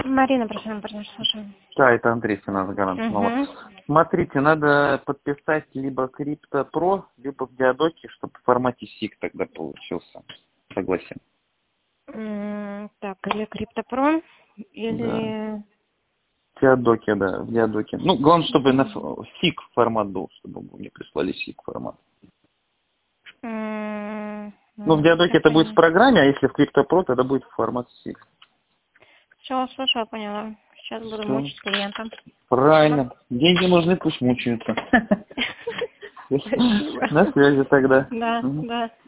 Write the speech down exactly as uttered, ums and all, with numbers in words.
Марина, прошу, партнер, слушаем. Да, это Андрей, финансовый гарант снова. Угу. Смотрите, надо подписать либо Крипто Про, либо в Диадоке, чтобы в формате сик тогда получился. Согласен. М, Так, или CryptoPro, Да. или... В Диадоке, да, в Диадоке. Ну, главное, чтобы на сик формат был, чтобы мне прислали сик формат. м, Ну, в м, Диадоке Я это будет в поняла. программе, а если в Крипто Про, тогда будет в формат сик. Все, слушаю, поняла. Сейчас буду Все. мучить клиента. Спасибо. Правильно. Деньги нужны, пусть мучаются. Спасибо. На связи тогда. Да, Мгм. да.